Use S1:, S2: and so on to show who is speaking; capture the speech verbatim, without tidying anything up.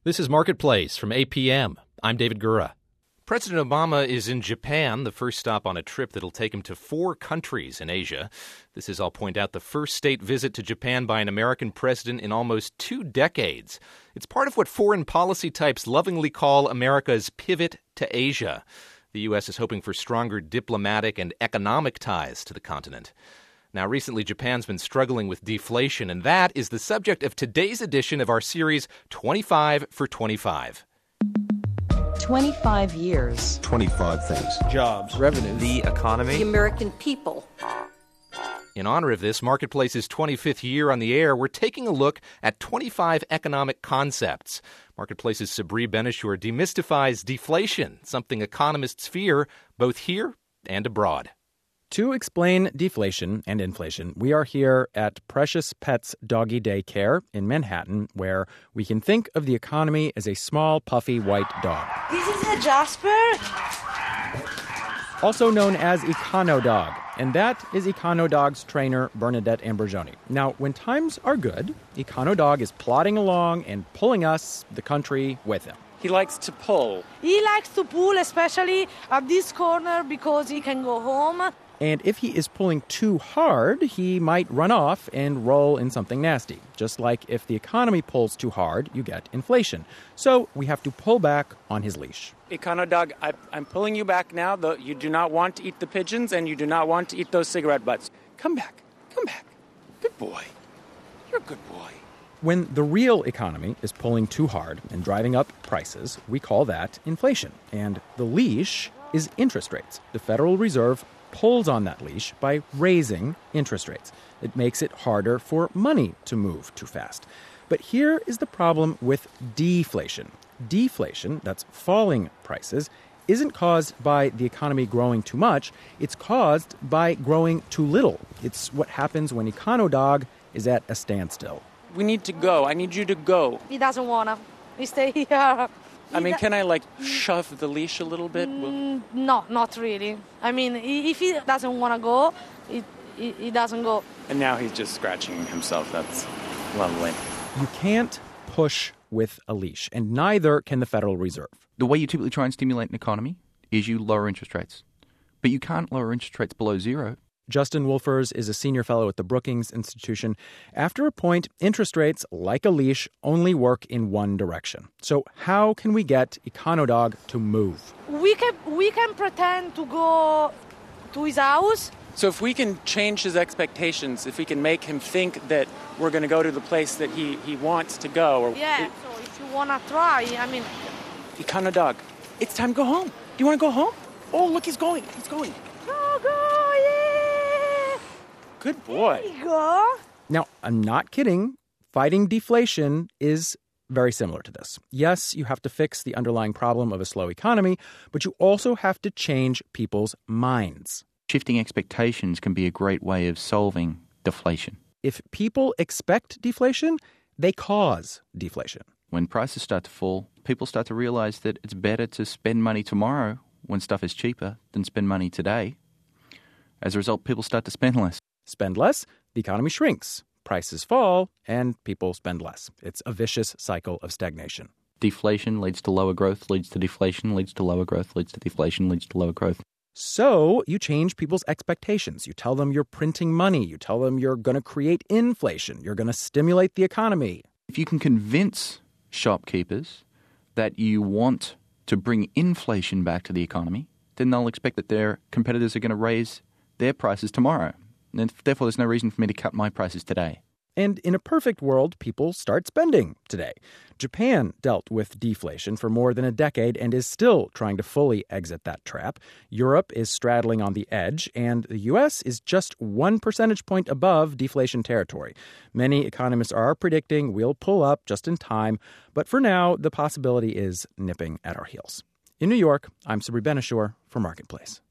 S1: This is Marketplace from A P M. I'm David Gura. President Obama is in Japan, the first stop on a trip that'll take him to four countries in Asia. This is, I'll point out, the first state visit to Japan by an American president in almost two decades. It's part of what foreign policy types lovingly call America's pivot to Asia. The U S is hoping for stronger diplomatic and economic ties to the continent. Now, recently, Japan's been struggling with deflation, and that is the subject of today's edition of our series, twenty-five for twenty-five.
S2: twenty-five years.
S3: twenty-five things.
S4: Jobs. Revenue.
S5: The economy.
S6: The American people.
S1: In honor of this, Marketplace's twenty-fifth year on the air, we're taking a look at twenty-five economic concepts. Marketplace's Sabri Ben-Achour demystifies deflation, something economists fear both here and abroad.
S4: To explain deflation and inflation, we are here at Precious Pets Doggy Daycare in Manhattan, where we can think of the economy as a small, puffy, white dog.
S7: This is a Jasper.
S4: Also known as Econodog, and that is Econodog's trainer, Bernadette Ambrosioni. Now, when times are good, Econodog is plodding along and pulling us, the country, with him.
S8: He likes to pull.
S7: He likes to pull, especially at this corner, because he can go home.
S4: And if he is pulling too hard, he might run off and roll in something nasty. Just like if the economy pulls too hard, you get inflation. So we have to pull back on his leash.
S8: Econodog, I, I'm pulling you back now, though you do not want to eat the pigeons and you do not want to eat those cigarette butts. Come back. Come back. Good boy. You're a good boy.
S4: When the real economy is pulling too hard and driving up prices, we call that inflation. And the leash is interest rates. The Federal Reserve pulls on that leash by raising interest rates. It makes it harder for money to move too fast. But here is the problem with deflation. Deflation, that's falling prices, isn't caused by the economy growing too much. It's caused by growing too little. It's what happens when Econodog is at a standstill.
S8: We need to go. I need you to go.
S7: He doesn't want to. He stay here.
S8: I mean, can I, like, shove the leash a little bit?
S7: Mm, no, not really. I mean, if he doesn't want to go, he, he, he doesn't go.
S8: And now he's just scratching himself. That's lovely.
S4: You can't push with a leash, and neither can the Federal Reserve.
S5: The way you typically try and stimulate an economy is you lower interest rates. But you can't lower interest rates below zero.
S4: Justin Wolfers is a senior fellow at the Brookings Institution. After a point, interest rates, like a leash, only work in one direction. So how can we get Econodog to move?
S7: We can, we can pretend to go to his house.
S8: So if we can change his expectations, if we can make him think that we're going to go to the place that he, he wants to go. Or
S7: yeah,
S8: it,
S7: so if you want to try, I mean...
S8: Econodog, it's time to go home. Do you want to go home? Oh, look, he's going. He's going.
S7: Go, go, yeah!
S8: Good boy.
S7: There you go.
S4: Now, I'm not kidding. Fighting deflation is very similar to this. Yes, you have to fix the underlying problem of a slow economy, but you also have to change people's minds.
S5: Shifting expectations can be a great way of solving deflation.
S4: If people expect deflation, they cause deflation.
S5: When prices start to fall, people start to realize that it's better to spend money tomorrow when stuff is cheaper than spend money today. As a result, people start to spend less.
S4: Spend less, the economy shrinks. Prices fall, and people spend less. It's a vicious cycle of stagnation.
S5: Deflation leads to lower growth, leads to deflation, leads to lower growth, leads to deflation, leads to lower growth.
S4: So you change people's expectations. You tell them you're printing money. You tell them you're going to create inflation. You're going to stimulate the economy.
S5: If you can convince shopkeepers that you want to bring inflation back to the economy, then they'll expect that their competitors are going to raise their prices tomorrow. And therefore, there's no reason for me to cut my prices today.
S4: And in a perfect world, people start spending today. Japan dealt with deflation for more than a decade and is still trying to fully exit that trap. Europe is straddling on the edge, and the U S is just one percentage point above deflation territory. Many economists are predicting we'll pull up just in time, but for now, the possibility is nipping at our heels. In New York, I'm Sabri Ben-Achour for Marketplace.